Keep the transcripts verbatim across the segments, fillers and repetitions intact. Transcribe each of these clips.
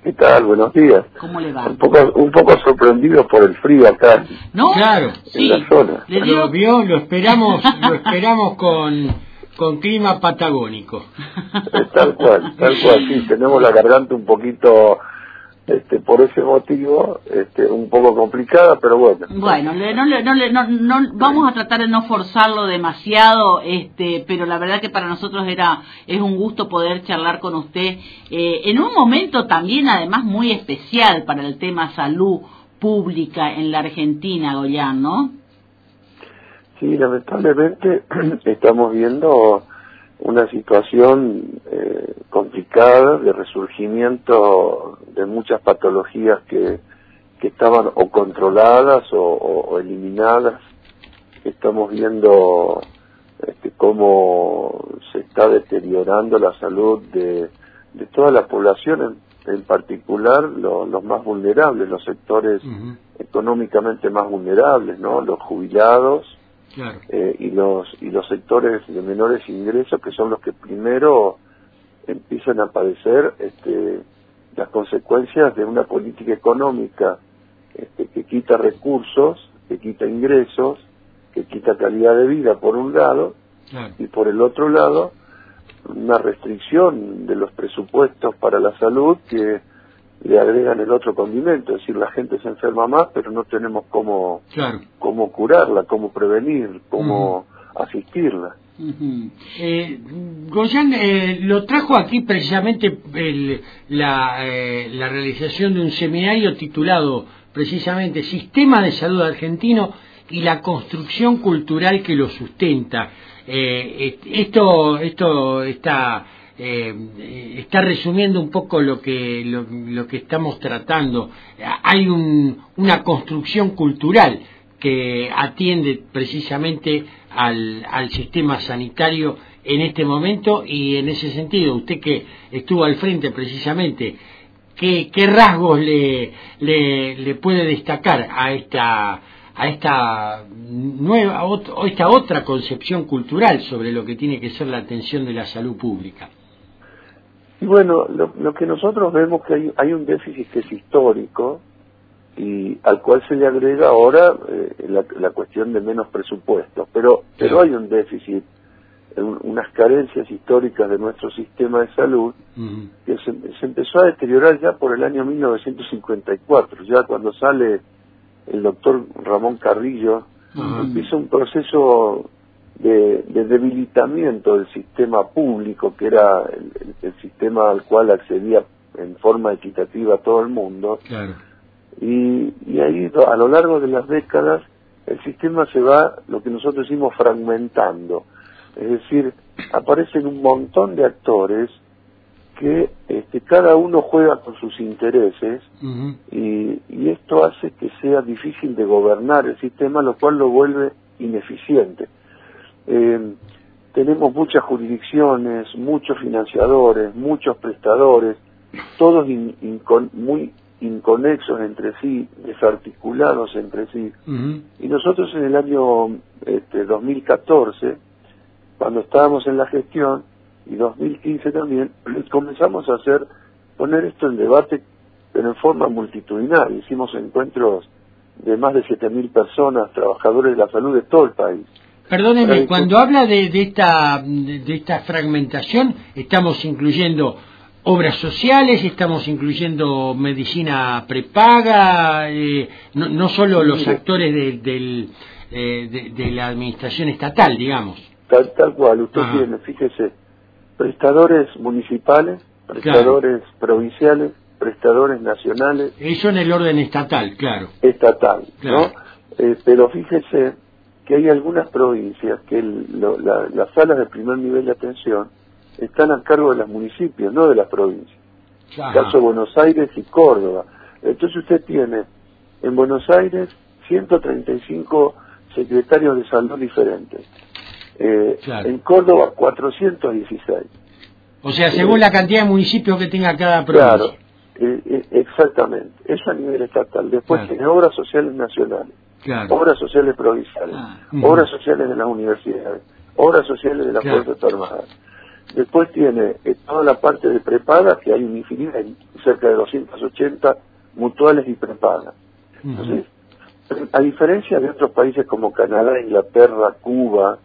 ¿Qué tal? Buenos días. ¿Cómo le va? Un poco, un poco sorprendido por el frío acá. ¿No? Claro, en sí. la zona. ¿Le dio? Lo vio, lo esperamos, lo esperamos con, con clima patagónico. Eh, Tal cual, tal cual, sí, tenemos la garganta un poquito, este, por ese motivo, este, un poco complicada, pero bueno. Bueno, le- no, le- no, le- no, no, vamos a tratar de no forzarlo demasiado, este, pero la verdad que para nosotros era es un gusto poder charlar con usted eh, en un momento también, además, muy especial para el tema salud pública en la Argentina, Goyan, ¿no? Sí, lamentablemente estamos viendo una situación eh, complicada de resurgimiento de muchas patologías que, que estaban o controladas o, o, o eliminadas. Estamos viendo este, cómo se está deteriorando la salud de, de toda la población, en, en particular lo, los más vulnerables, los sectores Uh-huh. económicamente más vulnerables, ¿no? Los jubilados, Claro. eh, y los y los sectores de menores ingresos, que son los que primero empiezan a padecer este, las consecuencias de una política económica este, que quita recursos, que quita ingresos, que quita calidad de vida por un lado, Claro. y por el otro lado una restricción de los presupuestos para la salud que le agregan el otro condimento, es decir, la gente se enferma más, pero no tenemos cómo Claro. cómo curarla, cómo prevenir, cómo Uh-huh. asistirla. Uh-huh. Eh, Goyan eh, lo trajo aquí precisamente el, la, eh, la realización de un seminario titulado precisamente Sistema de Salud Argentino y la construcción cultural que lo sustenta. Eh, esto, esto está, eh, está resumiendo un poco lo que, lo, lo que estamos tratando. Hay un, una construcción cultural que atiende precisamente al, al sistema sanitario en este momento, y en ese sentido, usted que estuvo al frente precisamente, ¿qué, qué rasgos le, le, le puede destacar a esta a esta nueva o esta otra concepción cultural sobre lo que tiene que ser la atención de la salud pública? Y bueno, lo, lo que nosotros vemos que hay, hay un déficit que es histórico, y al cual se le agrega ahora eh, la, la cuestión de menos presupuestos, pero pero hay un déficit, un, unas carencias históricas de nuestro sistema de salud. Uh-huh. Que se, se empezó a deteriorar ya por el año mil novecientos cincuenta y cuatro, ya cuando sale el doctor Ramón Carrillo. Uh-huh. Empieza un proceso de, de debilitamiento del sistema público, que era el, el, el sistema al cual accedía en forma equitativa todo el mundo. Claro. Y, y ahí, a lo largo de las décadas, el sistema se va, lo que nosotros decimos, fragmentando. Es decir, aparecen un montón de actores que este, cada uno juega con sus intereses. Uh-huh. y, y esto hace que sea difícil de gobernar el sistema, lo cual lo vuelve ineficiente. Eh, tenemos muchas jurisdicciones, muchos financiadores, muchos prestadores, todos in, in, con, muy inconexos entre sí, desarticulados entre sí. Uh-huh. Y nosotros en el año este, dos mil catorce, cuando estábamos en la gestión, y dos mil quince también, comenzamos a hacer, poner esto en debate, pero en forma multitudinaria. Hicimos encuentros de más de siete mil personas, trabajadores de la salud de todo el país. Perdóneme, cuando habla de, de esta de, de esta fragmentación, estamos incluyendo obras sociales, estamos incluyendo medicina prepaga, eh, no, no solo los sí, actores de, del, eh, de, de la administración estatal, digamos. Tal, tal cual, usted Ajá. tiene, fíjese, prestadores municipales, prestadores claro. provinciales, prestadores nacionales. Eso en el orden estatal, claro. Estatal, claro. ¿no? Eh, pero fíjese que hay algunas provincias que el, lo, la, las salas de primer nivel de atención están a cargo de los municipios, no de las provincias. Ajá. Caso Buenos Aires y Córdoba. Entonces usted tiene en Buenos Aires ciento treinta y cinco secretarios de salud diferentes. Eh, claro. En Córdoba cuatrocientos dieciséis. O sea, según eh, la cantidad de municipios que tenga cada provincia. Claro, eh, eh, exactamente. Eso a nivel estatal. Después claro. tiene obras sociales nacionales, claro. obras sociales provinciales, ah. uh-huh. obras sociales de las universidades, obras sociales de las claro. Fuerzas Armadas. Después tiene eh, toda la parte de prepaga, que hay una infinidad, hay cerca de doscientas ochenta mutuales y prepagas. Uh-huh. Entonces, a diferencia de otros países como Canadá, Inglaterra, Cuba,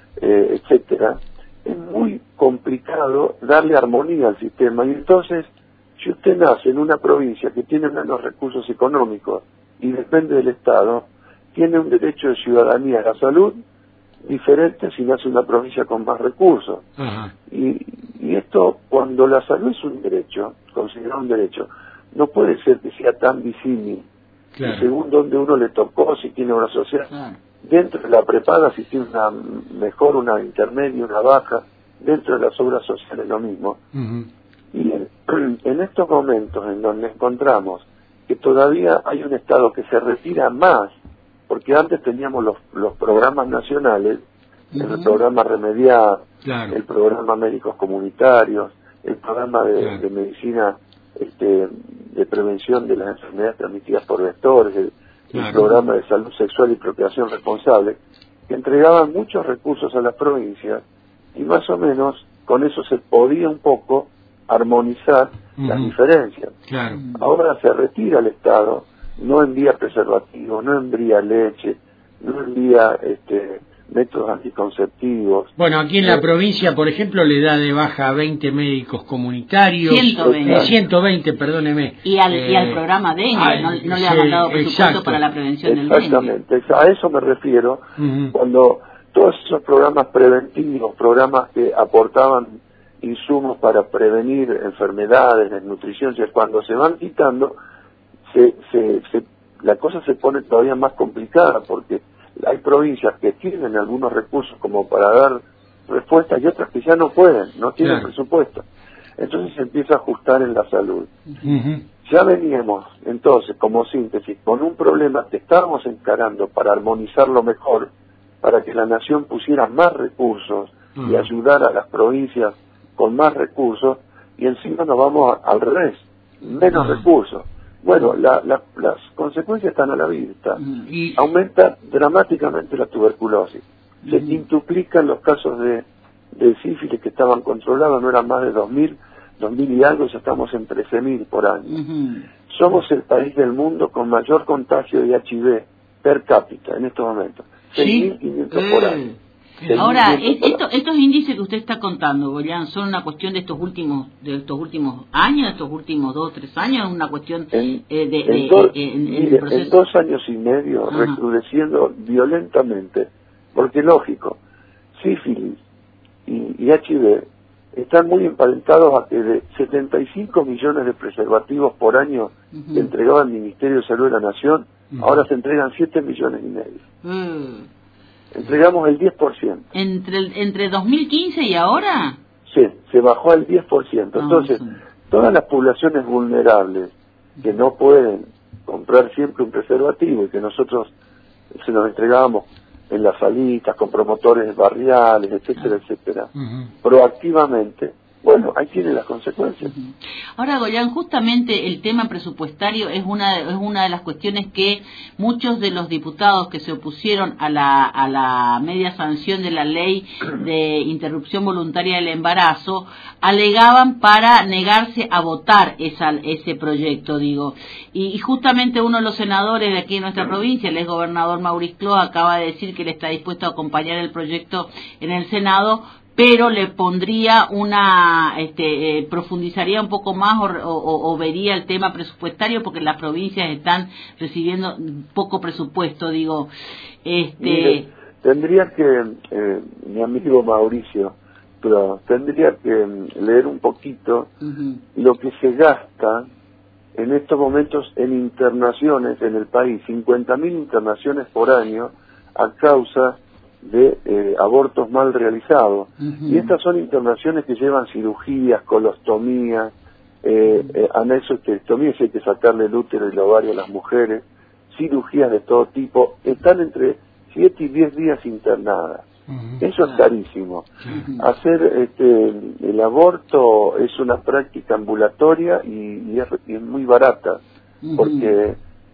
eh, etcétera, es muy complicado darle armonía al sistema. Y entonces, si usted nace en una provincia que tiene menos recursos económicos y depende del Estado, tiene un derecho de ciudadanía a la salud diferente si nace en una provincia con más recursos. Uh-huh. Y, y esto, cuando la salud es un derecho, considerado un derecho, no puede ser que sea tan disímil. Claro. Y según donde uno le tocó, si tiene una sociedad, claro. Dentro de la prepaga, si tiene una mejor, una intermedia, una baja, dentro de las obras sociales lo mismo. Uh-huh. Y en, en estos momentos en donde encontramos que todavía hay un Estado que se retira más, porque antes teníamos los, los programas nacionales, uh-huh. el programa Remediar, claro. el programa Médicos Comunitarios, el programa de, claro. de medicina este, de prevención de las enfermedades transmitidas por vectores, el, claro. el programa de salud sexual y procreación responsable, que entregaban muchos recursos a las provincias y más o menos con eso se podía un poco armonizar uh-huh. las diferencias. Claro. Ahora se retira el Estado, no envía preservativos, no envía leche, no envía este, métodos anticonceptivos. Bueno, aquí en la eh, provincia, por ejemplo, le da de baja a veinte médicos comunitarios. ciento veinte. Eh, ciento veinte, perdóneme. Y al, eh, y al programa dengue, ay, no, no le ha mandado presupuesto exacto. para la prevención del dengue. Exactamente, a eso me refiero, uh-huh. cuando todos esos programas preventivos, programas que aportaban insumos para prevenir enfermedades, desnutrición, cuando se van quitando, se, se, se, la cosa se pone todavía más complicada, porque hay provincias que tienen algunos recursos como para dar respuesta y otras que ya no pueden, no tienen claro. presupuesto. Entonces se empieza a ajustar en la salud. Uh-huh. Ya veníamos, entonces, como síntesis, con un problema que estábamos encarando para armonizarlo mejor, para que la nación pusiera más recursos uh-huh. y ayudara a las provincias con más recursos, y encima nos vamos a, al revés, menos uh-huh. recursos. Bueno, la, la, las consecuencias están a la vista. Y aumenta dramáticamente la tuberculosis. Se uh-huh. quintuplican los casos de, de sífilis que estaban controlados, no eran más de dos mil, dos mil y algo, ya estamos en trece mil por año. Uh-huh. Somos el país del mundo con mayor contagio de H I V per cápita en estos momentos. seis mil quinientos ¿Sí? por año. Ahora, esto, estos índices que usted está contando, Goyan, ¿son una cuestión de estos últimos de estos últimos años, de estos últimos dos o tres años? ¿Es una cuestión en, eh, de, en, de, do, eh, en, mire, el proceso? En dos años y medio, Ajá. recrudeciendo violentamente, porque lógico, sífilis y, y H I V están muy emparentados a que de setenta y cinco millones de preservativos por año uh-huh. que entregaba el Ministerio de Salud de la Nación, uh-huh. ahora se entregan siete millones y medio. Uh. Entregamos el diez por ciento. ¿Entre, el, ¿Entre dos mil quince y ahora? Sí, se bajó al diez por ciento. Entonces, no, sí. todas las poblaciones vulnerables que no pueden comprar siempre un preservativo y que nosotros se nos entregábamos en las salitas, con promotores barriales, etcétera, etcétera, uh-huh. proactivamente, bueno, ahí tiene las consecuencias. Uh-huh. Ahora, Goyan, justamente el tema presupuestario es una es una de las cuestiones que muchos de los diputados que se opusieron a la a la media sanción de la ley de interrupción voluntaria del embarazo alegaban para negarse a votar esa ese proyecto, digo. Y, y justamente uno de los senadores de aquí de nuestra provincia, el ex gobernador Mauricio Cloa, acaba de decir que él está dispuesto a acompañar el proyecto en el Senado, pero le pondría una, este, eh, profundizaría un poco más o, o, o vería el tema presupuestario, porque las provincias están recibiendo poco presupuesto, digo. Este... Mire, tendría que, eh, mi amigo Mauricio, pero tendría que leer un poquito uh-huh. lo que se gasta en estos momentos en internaciones en el país, cincuenta mil internaciones por año a causa de eh, abortos mal realizados. Uh-huh. Y estas son internaciones que llevan cirugías, colostomías, eh, eh, anexohisterectomías, si hay que sacarle el útero y el ovario a las mujeres, cirugías de todo tipo, están entre siete y diez días internadas. Uh-huh. Eso es carísimo. Uh-huh. Hacer este, el aborto es una práctica ambulatoria y, y, es, y es muy barata, uh-huh. porque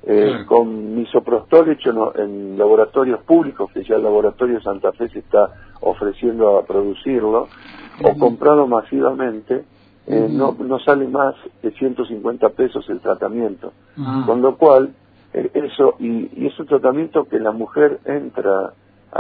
Eh, claro. Con misoprostol hecho no, en laboratorios públicos, que ya el laboratorio Santa Fe se está ofreciendo a producirlo, uh-huh. o comprado masivamente, eh, uh-huh. no, no sale más de ciento cincuenta pesos el tratamiento. Uh-huh. Con lo cual, eh, eso, y, y es un tratamiento que la mujer entra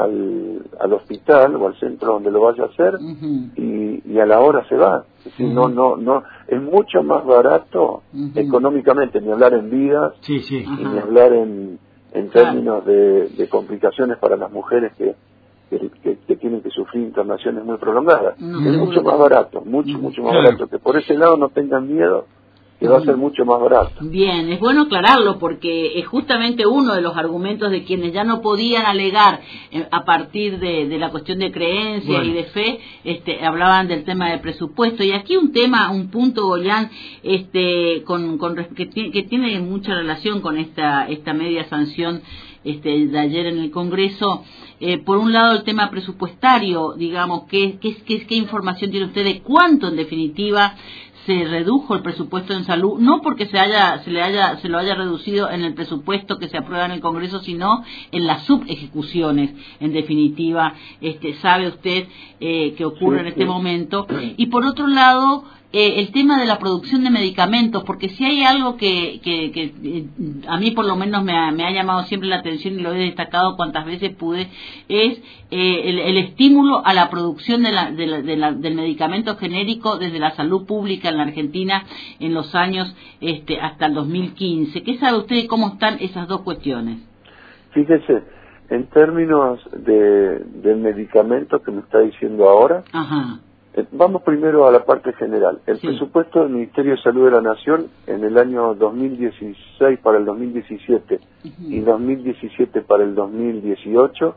al, al hospital o al centro donde lo vaya a hacer, uh-huh. y, y a la hora se va. Es decir, uh-huh. no, no, no, es mucho más barato uh-huh. económicamente, ni hablar en vidas, sí, sí. y ni hablar en, en términos de, de complicaciones para las mujeres que, que, que, que tienen que sufrir internaciones muy prolongadas. Uh-huh. Es mucho más barato, mucho, uh-huh. mucho más claro. barato, que por ese lado no tengan miedo, que va a ser mucho más barato. Bien, es bueno aclararlo porque es justamente uno de los argumentos de quienes ya no podían alegar eh, a partir de, de la cuestión de creencia bueno. y de fe, este, hablaban del tema del presupuesto. Y aquí un tema, un punto, Goyán, este, con, con, que, que tiene mucha relación con esta, esta media sanción este, de ayer en el Congreso. Eh, por un lado el tema presupuestario, digamos, ¿qué, qué, qué, qué información tiene usted de cuánto en definitiva se redujo el presupuesto en salud, no porque se haya se le haya se lo haya reducido en el presupuesto que se aprueba en el Congreso, sino en las subejecuciones, en definitiva, este sabe usted eh, que ocurre sí, en este sí. momento. Y por otro lado, eh, el tema de la producción de medicamentos, porque si hay algo que, que, que eh, a mí por lo menos me ha, me ha llamado siempre la atención y lo he destacado cuantas veces pude, es eh, el, el estímulo a la producción de la, de la, de la, del medicamento genérico desde la salud pública en la Argentina en los años este, hasta el dos mil quince. ¿Qué sabe usted de cómo están esas dos cuestiones? Fíjese, en términos de, del medicamento que me está diciendo ahora, Ajá. Vamos primero a la parte general. El sí. presupuesto del Ministerio de Salud de la Nación en el año dos mil dieciséis para el dos mil diecisiete uh-huh. y dos mil diecisiete para el dos mil dieciocho,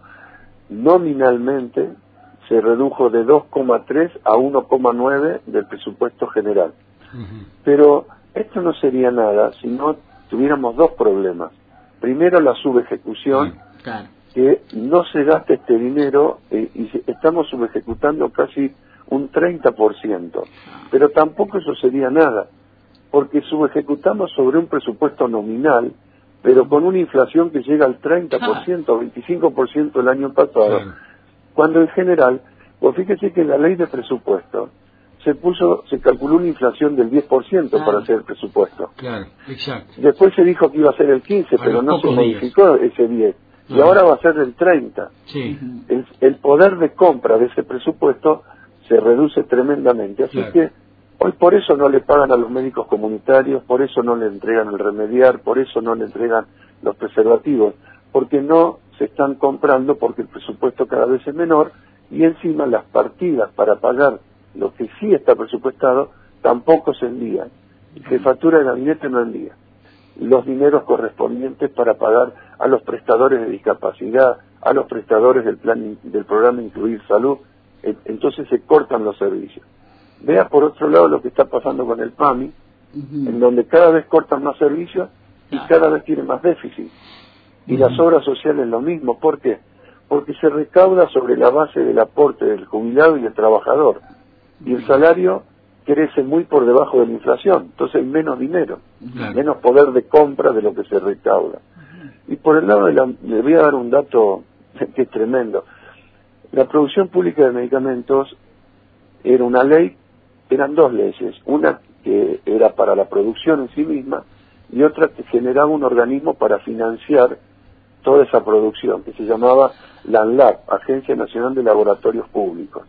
nominalmente se redujo de dos coma tres a uno coma nueve del presupuesto general. Uh-huh. Pero esto no sería nada si no tuviéramos dos problemas. Primero, la subejecución, uh-huh. claro. que no se gasta este dinero eh, y estamos subejecutando casi un treinta por ciento, pero tampoco eso sería nada, porque subejecutamos sobre un presupuesto nominal, pero con una inflación que llega al treinta por ciento, veinticinco por ciento el año pasado, sí. cuando en general, pues fíjese que en la ley de presupuesto se puso, se calculó una inflación del diez por ciento claro. para hacer el presupuesto. Claro, exacto. Después se dijo que iba a ser el quince, a pero no se modificó días. ese diez, no. y ahora va a ser del treinta. Sí. El, el poder de compra de ese presupuesto se reduce tremendamente, así claro. que hoy por eso no le pagan a los médicos comunitarios, por eso no le entregan el remediar, por eso no le entregan los preservativos, porque no se están comprando, porque el presupuesto cada vez es menor, y encima las partidas para pagar lo que sí está presupuestado tampoco se envían. Jefatura de gabinete no envía los dineros correspondientes para pagar a los prestadores de discapacidad, a los prestadores del plan del programa Incluir Salud. Entonces se cortan los servicios. Vea por otro lado lo que está pasando con el PAMI, uh-huh. en donde cada vez cortan más servicios y cada vez tiene más déficit. Y uh-huh. las obras sociales lo mismo. ¿Por qué? Porque se recauda sobre la base del aporte del jubilado y el trabajador. Y el salario crece muy por debajo de la inflación. Entonces hay menos dinero, uh-huh. menos poder de compra de lo que se recauda. Uh-huh. Y por el lado de la... Le voy a dar un dato que es tremendo. La producción pública de medicamentos era una ley, eran dos leyes, una que era para la producción en sí misma y otra que generaba un organismo para financiar toda esa producción, que se llamaba la ANLAP, Agencia Nacional de Laboratorios Públicos.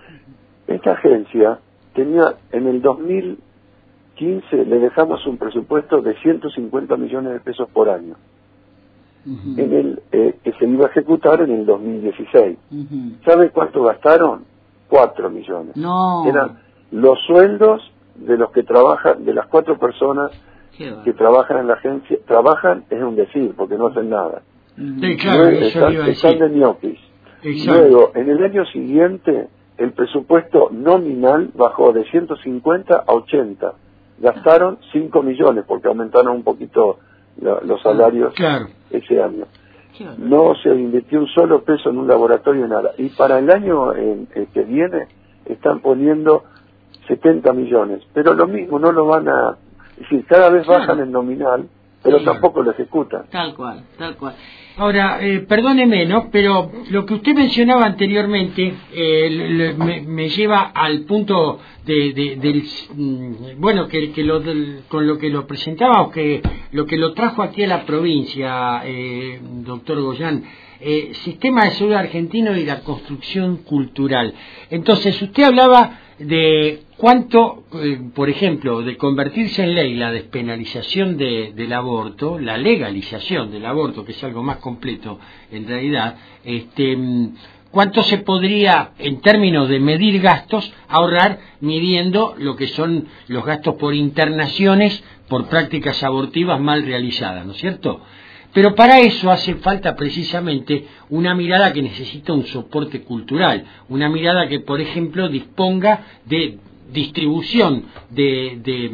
Esta agencia tenía, en el dos mil quince le dejamos un presupuesto de ciento cincuenta millones de pesos por año. Uh-huh. en el eh, que se iba a ejecutar en el dos mil dieciséis. Uh-huh. ¿Sabe cuánto gastaron? Cuatro millones. No. Eran los sueldos de los que trabajan, de las cuatro personas que trabajan en la agencia. Trabajan es un decir, porque no hacen nada. Uh-huh. Sí, claro, Luego, están, están de ñoquis. Luego, en el año siguiente, el presupuesto nominal bajó de ciento cincuenta a ochenta. Gastaron cinco millones, porque aumentaron un poquito los salarios claro. ese año. No se invirtió un solo peso en un laboratorio, nada. Y para el año en, el que viene están poniendo setenta millones. Pero lo mismo, no lo van a... Es decir, cada vez bajan el nominal, pero sí, tampoco lo ejecutan. Tal cual, tal cual. Ahora, eh, perdóneme, ¿no? Pero lo que usted mencionaba anteriormente eh, le, me, me lleva al punto de, de, del, bueno, que, que lo, del, con lo que lo presentaba, o que lo que lo trajo aquí a la provincia, eh, doctor Goyán, eh, sistema de salud argentino y la construcción cultural. Entonces, usted hablaba de cuánto, eh, por ejemplo, de convertirse en ley la despenalización de, del aborto, la legalización del aborto, que es algo más completo en realidad, este, cuánto se podría, en términos de medir gastos, ahorrar midiendo lo que son los gastos por internaciones por prácticas abortivas mal realizadas, ¿no es cierto? Pero para eso hace falta precisamente una mirada que necesita un soporte cultural, una mirada que, por ejemplo, disponga de distribución de, de,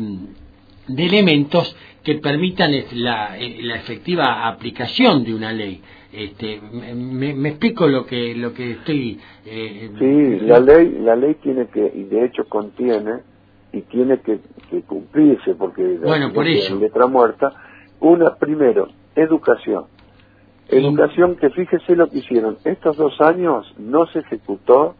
de elementos que permitan la, la efectiva aplicación de una ley. Este, me, me explico lo que lo que estoy. Eh, sí, la ley, la ley tiene que, y de hecho contiene y tiene que, que cumplirse, porque bueno, por eso. En letra muerta, una primero. Educación. Educación que fíjese lo que hicieron. Estos dos años no se ejecutó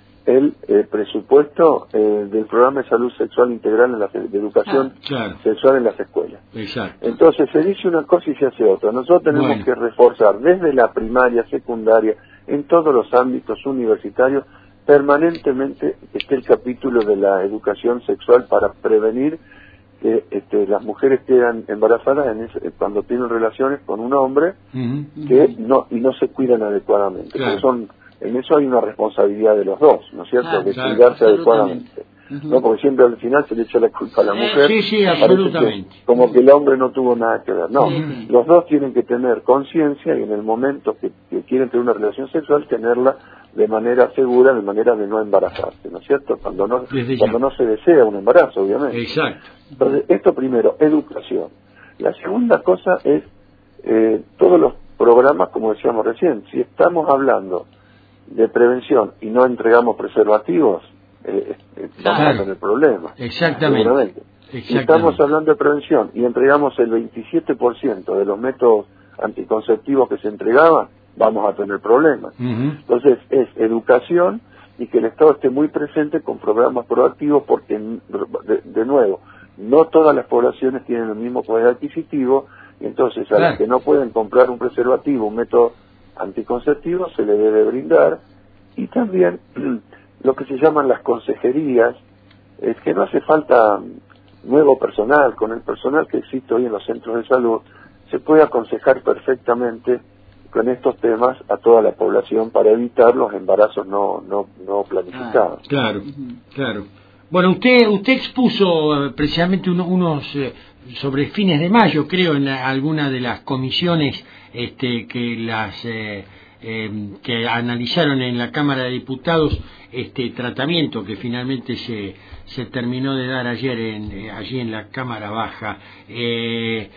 el eh, presupuesto eh, del programa de salud sexual integral en la de educación ah, claro. sexual en las escuelas. Exacto. Entonces se dice una cosa y se hace otra. Nosotros tenemos bueno. que reforzar desde la primaria, secundaria, en todos los ámbitos universitarios, permanentemente esté el capítulo de la educación sexual para prevenir que este, las mujeres quedan embarazadas en ese, cuando tienen relaciones con un hombre uh-huh. que no y no se cuidan adecuadamente. Claro. Porque son, en eso hay una responsabilidad de los dos, ¿no es cierto? Claro, de claro, cuidarse adecuadamente. Uh-huh. No, porque siempre al final se le echa la culpa a la mujer. Sí, sí, absolutamente. Que, como que el hombre no tuvo nada que ver. No, uh-huh. los dos tienen que tener conciencia y en el momento que, que quieren tener una relación sexual, tenerla de manera segura, de manera de no embarazarse, ¿no es cierto? Cuando no, cuando no se desea un embarazo, obviamente. Exacto. Entonces, esto primero, educación. La segunda cosa es eh, todos los programas, como decíamos recién. Si estamos hablando de prevención y no entregamos preservativos, eh, eh, vamos claro. a tener problemas. Exactamente. Seguramente. Si estamos hablando de prevención y entregamos el veintisiete por ciento de los métodos anticonceptivos que se entregaban, vamos a tener problemas. Uh-huh. Entonces, es educación y que el Estado esté muy presente con programas proactivos porque, de, de nuevo, no todas las poblaciones tienen el mismo poder adquisitivo y entonces a claro. las que no pueden comprar un preservativo, un método anticonceptivo, se le debe brindar. Y también lo que se llaman las consejerías, es que no hace falta nuevo personal, con el personal que existe hoy en los centros de salud, se puede aconsejar perfectamente con estos temas a toda la población para evitar los embarazos no no no planificados. Claro, claro. Bueno, usted usted expuso eh, precisamente uno, unos eh, sobre fines de mayo, creo, en la, alguna de las comisiones este, que las eh, eh, que analizaron en la Cámara de Diputados este tratamiento que finalmente se se terminó de dar ayer en eh, allí en la Cámara Baja. Eh,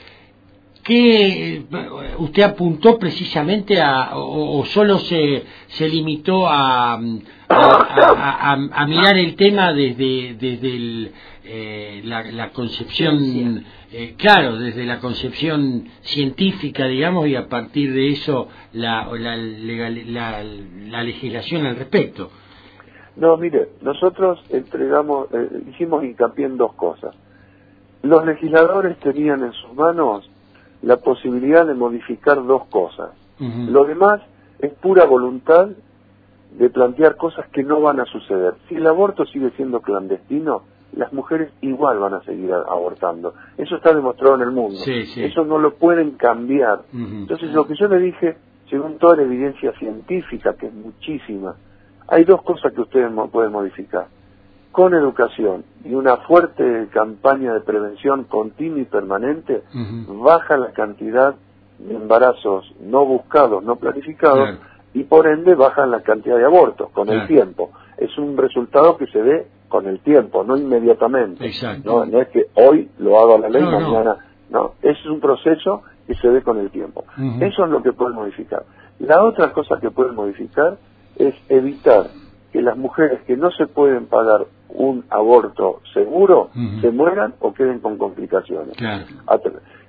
¿Qué usted apuntó precisamente a, o, o solo se, se limitó a, a, a, a, a mirar el tema desde, desde el, eh, la, la concepción, eh, claro, desde la concepción científica, digamos, y a partir de eso la, la, legal, la, la legislación al respecto? No, mire, nosotros entregamos, eh, hicimos hincapié en dos cosas. Los legisladores tenían en sus manos la posibilidad de modificar dos cosas. Uh-huh. Lo demás es pura voluntad de plantear cosas que no van a suceder. Si el aborto sigue siendo clandestino, las mujeres igual van a seguir abortando. Eso está demostrado en el mundo. Sí, sí. Eso no lo pueden cambiar. Uh-huh. Entonces, lo que yo le dije, según toda la evidencia científica, que es muchísima, hay dos cosas que ustedes pueden modificar. Con educación y una fuerte campaña de prevención continua y permanente, uh-huh. baja la cantidad de embarazos no buscados, no planificados, claro. y por ende baja la cantidad de abortos con claro. el tiempo. Es un resultado que se ve con el tiempo, no inmediatamente. Exacto. No, no es que hoy lo haga la ley, no, mañana. No. no, es un proceso que se ve con el tiempo. Uh-huh. Eso es lo que puede modificar. La otra cosa que puede modificar es evitar que las mujeres que no se pueden pagar un aborto seguro uh-huh. se mueran o queden con complicaciones. Claro.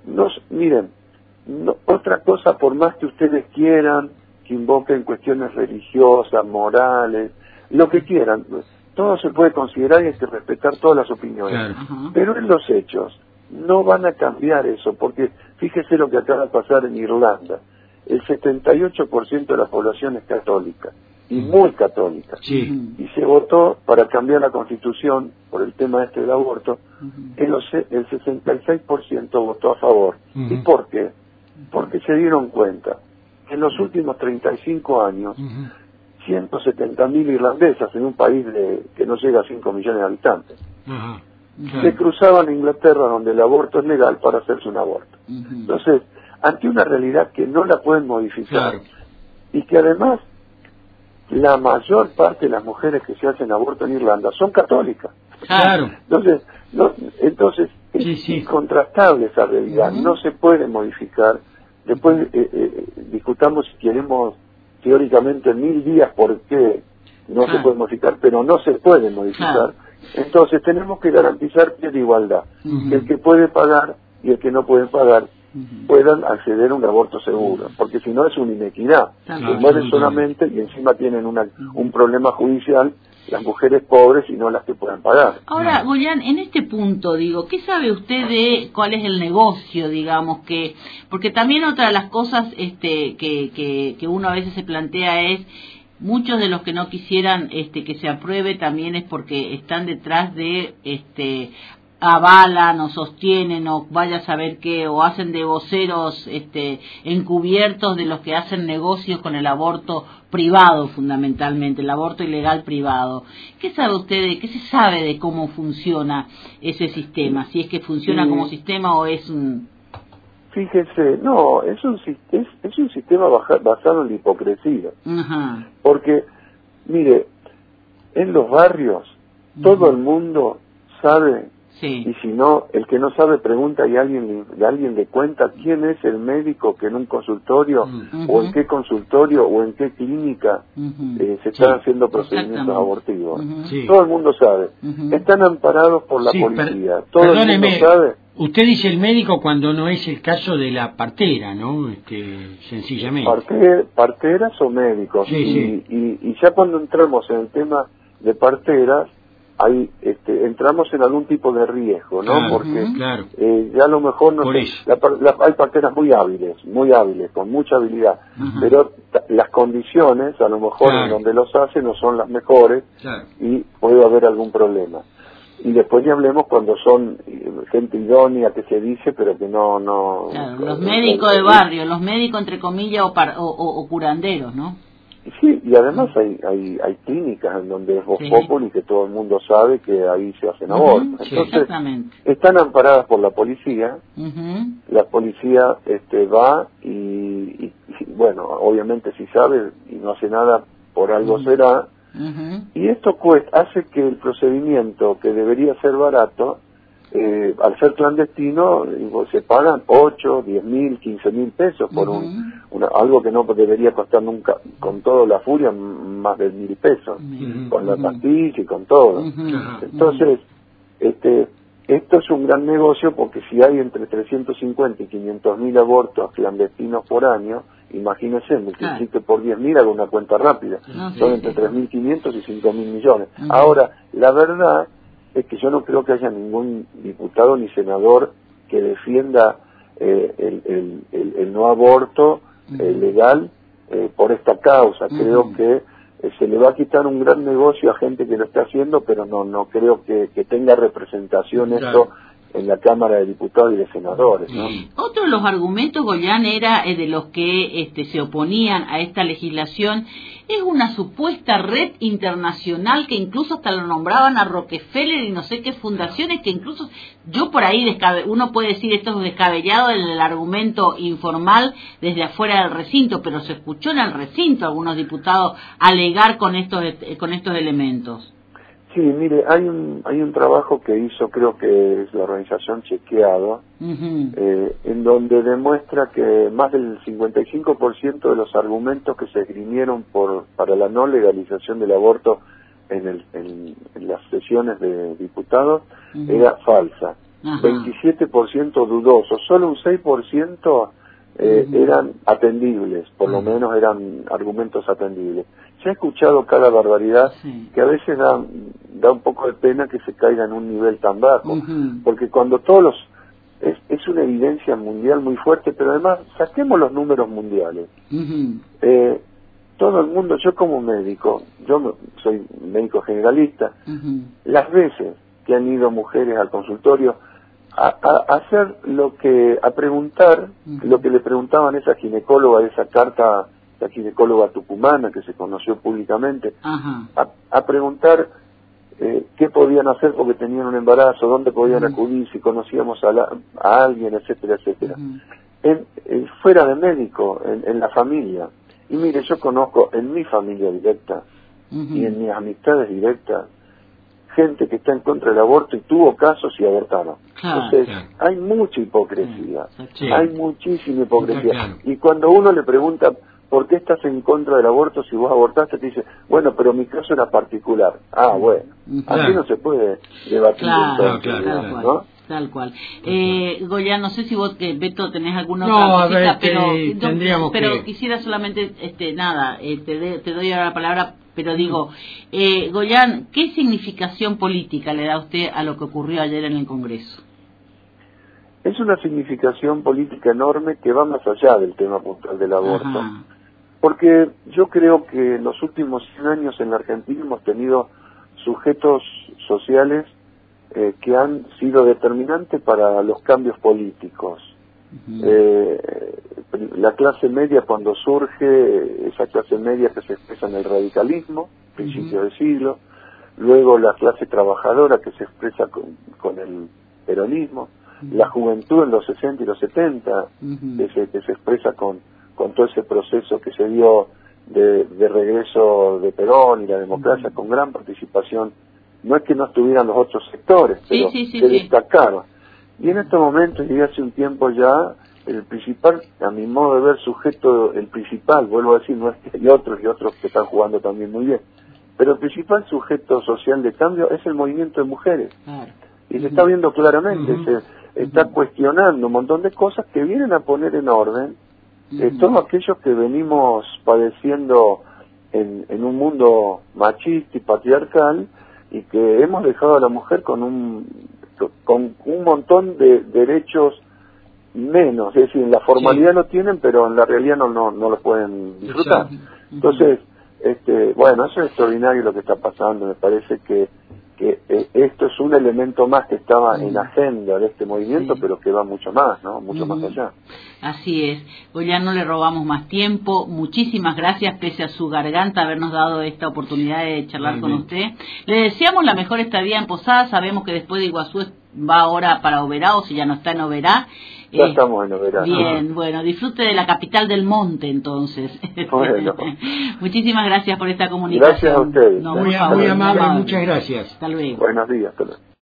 no, miren, no, otra cosa, por más que ustedes quieran, que invoquen cuestiones religiosas, morales, lo que quieran, todo se puede considerar y hay que respetar todas las opiniones. Claro. Pero en los hechos no van a cambiar eso, porque fíjese lo que acaba de pasar en Irlanda. El setenta y ocho por ciento de la población es católica, y muy católica. Sí. Y se votó para cambiar la Constitución por el tema este del aborto. Uh-huh. el, el sesenta y seis por ciento votó a favor. Uh-huh. ¿Y por qué? Porque se dieron cuenta que en los últimos treinta y cinco años, uh-huh. ciento setenta mil irlandesas en un país de, que no llega a cinco millones de habitantes, uh-huh. uh-huh. se cruzaban a Inglaterra, donde el aborto es legal, para hacerse un aborto. Uh-huh. Entonces, ante una realidad que no la pueden modificar, claro. y que además la mayor parte de las mujeres que se hacen aborto en Irlanda son católicas. Claro. Entonces, no, entonces sí, es sí. incontrastable esa realidad, uh-huh. no se puede modificar. Después eh, eh, discutamos si queremos teóricamente en mil días por qué no claro. se puede modificar, pero no se puede modificar. Claro. Entonces tenemos que garantizar que es de igualdad, uh-huh. que el que puede pagar y el que no puede pagar uh-huh. puedan acceder a un aborto seguro, porque si no es una inequidad. Claro. Se mueren solamente y encima tienen una, un problema judicial las mujeres pobres y no las que puedan pagar. Ahora, Goyan, en este punto, digo, ¿qué sabe usted de cuál es el negocio, digamos, que, porque también otra de las cosas este, que, que, que uno a veces se plantea es, muchos de los que no quisieran este, que se apruebe también es porque están detrás de, este, avalan o sostienen o vaya a saber qué, o hacen de voceros este, encubiertos de los que hacen negocios con el aborto privado, fundamentalmente, el aborto ilegal privado. ¿Qué sabe usted de, qué se sabe de cómo funciona ese sistema? Si es que funciona sí. como sistema o es un... Fíjese, no, es un, es, es un sistema baja, basado en la hipocresía. Uh-huh. Porque, mire, en los barrios, uh-huh. todo el mundo sabe, sí. y si no, el que no sabe pregunta y alguien, y alguien le cuenta quién es el médico que en un consultorio, uh-huh. o en qué consultorio, o en qué clínica uh-huh. eh, se están sí. haciendo procedimientos abortivos. Uh-huh. Sí. Todo el mundo sabe. Uh-huh. Están amparados por la sí, policía. Per- todo el mundo sabe. Usted dice el médico cuando no es el caso de la partera, ¿no? Este, sencillamente. Parte, parteras o médicos. Sí, y, sí. Y, y ya cuando entramos en el tema de parteras, ahí este, entramos en algún tipo de riesgo, ¿no? Claro, porque claro. Eh, ya a lo mejor no sé, la, la, hay parteras muy hábiles, muy hábiles, con mucha habilidad, uh-huh. pero t- las condiciones, a lo mejor claro. en donde los hacen no son las mejores, claro. y puede haber algún problema. Y después ya hablemos cuando son gente idónea que se dice, pero que no... no claro, los no, médicos no, de barrio, los médicos entre comillas o, par, o, o, o curanderos, ¿no? Sí, y además hay hay, hay clínicas en donde es voz sí. populi, que todo el mundo sabe que ahí se hacen abortos. Uh-huh, Entonces, sí, están amparadas por la policía, uh-huh. la policía este va y, y, y, bueno, obviamente si sabe y no hace nada, por algo uh-huh. será. Uh-huh. Y esto cuesta, hace que el procedimiento que debería ser barato, eh, al ser clandestino, digo, se pagan ocho, diez mil, quince mil pesos por uh-huh. un, una, algo que no debería costar nunca, con toda la furia, más de mil pesos, uh-huh. con la pastilla y con todo. Uh-huh. Entonces, este, esto es un gran negocio porque si hay entre trescientos cincuenta y quinientos mil abortos clandestinos por año, imagínense, multiplique claro. por diez mil, hago una cuenta rápida, no, son sí, entre sí. tres mil quinientos y cinco mil millones. Uh-huh. Ahora, la verdad es que yo no creo que haya ningún diputado ni senador que defienda eh, el, el, el, el no aborto uh-huh. eh, legal eh, por esta causa. Uh-huh. Creo que eh, se le va a quitar un gran negocio a gente que lo está haciendo, pero no no creo que, que tenga representación claro. esto en la Cámara de Diputados y de Senadores, ¿no? Otro de los argumentos, Goyan, era eh, de los que este, se oponían a esta legislación, es una supuesta red internacional que incluso hasta lo nombraban a Rockefeller y no sé qué fundaciones, que incluso yo por ahí, descabe, uno puede decir esto es descabellado el, el argumento informal desde afuera del recinto, pero se escuchó en el recinto algunos diputados alegar con estos, con estos elementos. Sí, mire, hay un hay un trabajo que hizo, creo que es la organización Chequeado, uh-huh. eh, en donde demuestra que más del cincuenta y cinco por ciento de los argumentos que se esgrimieron por para la no legalización del aborto en, el, en, en las sesiones de diputados uh-huh. era falsa. Ajá. veintisiete por ciento dudosos, solo un seis por ciento eh, uh-huh. eran atendibles, por uh-huh. lo menos eran argumentos atendibles. Se ha escuchado cada barbaridad sí. que a veces da, da un poco de pena que se caiga en un nivel tan bajo, uh-huh. porque cuando todos los... Es, es una evidencia mundial muy fuerte, pero además saquemos los números mundiales. Uh-huh. Eh, todo el mundo, yo como médico, yo soy médico generalista, uh-huh. las veces que han ido mujeres al consultorio a, a, a hacer lo que, a preguntar uh-huh. lo que le preguntaban a esa ginecóloga, esa carta, la ginecóloga tucumana que se conoció públicamente, uh-huh. a, a preguntar eh, qué podían hacer porque tenían un embarazo, dónde podían uh-huh. acudir, si conocíamos a, la, a alguien, etcétera, etcétera. Uh-huh. En, en, fuera de médico, en, en la familia. Y mire, yo conozco en mi familia directa uh-huh. y en mis amistades directas gente que está en contra del aborto y tuvo casos y abortaron. Claro, Entonces, claro. hay mucha hipocresía, sí. hay muchísima hipocresía. Claro. Y cuando uno le pregunta, ¿por qué estás en contra del aborto si vos abortaste? Te dice, bueno, pero mi caso era particular. Ah, bueno, claro. así no se puede debatir claro, entonces, claro, digamos, claro. ¿no? Tal cual. Eh, Goya, no sé si vos, que Beto, tenés alguna no, otra cosita, a ver, pero, te, tendríamos pero que... quisiera solamente, este, nada, eh, te, de, te doy ahora la palabra, pero digo, eh, Goyan, ¿qué significación política le da usted a lo que ocurrió ayer en el Congreso? Es una significación política enorme que va más allá del tema puntual del aborto. Ajá. Porque yo creo que en los últimos cien años en la Argentina hemos tenido sujetos sociales Eh, que han sido determinantes para los cambios políticos. Uh-huh. Eh, la clase media cuando surge, esa clase media que se expresa en el radicalismo, principios uh-huh. del siglo, luego la clase trabajadora que se expresa con, con el peronismo, uh-huh. la juventud en los sesenta y los setenta, uh-huh. que, se, que se expresa con, con todo ese proceso que se dio de, de regreso de Perón y la democracia uh-huh. con gran participación. No es que no estuvieran los otros sectores, pero sí, sí, sí, se sí. destacaron. Y en estos momentos, y hace un tiempo ya, el principal, a mi modo de ver, sujeto, el principal, vuelvo a decir, no es que hay otros y otros que están jugando también muy bien, pero el principal sujeto social de cambio es el movimiento de mujeres. Claro. Y se está viendo claramente, uh-huh. se está uh-huh. cuestionando un montón de cosas que vienen a poner en orden uh-huh. eh, todos aquellos que venimos padeciendo en, en un mundo machista y patriarcal, y que hemos dejado a la mujer con un con un montón de derechos menos, es decir, en la formalidad sí. lo tienen, pero en la realidad no no, no lo pueden disfrutar. Sí. Entonces, este, bueno, eso es extraordinario lo que está pasando. Me parece que que eh, esto es un elemento más que estaba en la agenda de este movimiento, sí. pero que va mucho más, ¿no? Mucho uh-huh. más allá. Así es. Hoy ya no le robamos más tiempo. Muchísimas gracias, pese a su garganta, habernos dado esta oportunidad de charlar uh-huh. con usted. Le deseamos la mejor estadía en Posada. Sabemos que después de Iguazú va ahora para Oberá, o si ya no está en Oberá. Ya eh, estamos en Oberá. Bien, uh-huh. bueno, disfrute de la capital del monte, entonces. Bueno. Muchísimas gracias por esta comunicación. Gracias a ustedes. No, muy, muy amable, muchas gracias. Hasta luego. Buenos días. Hasta luego.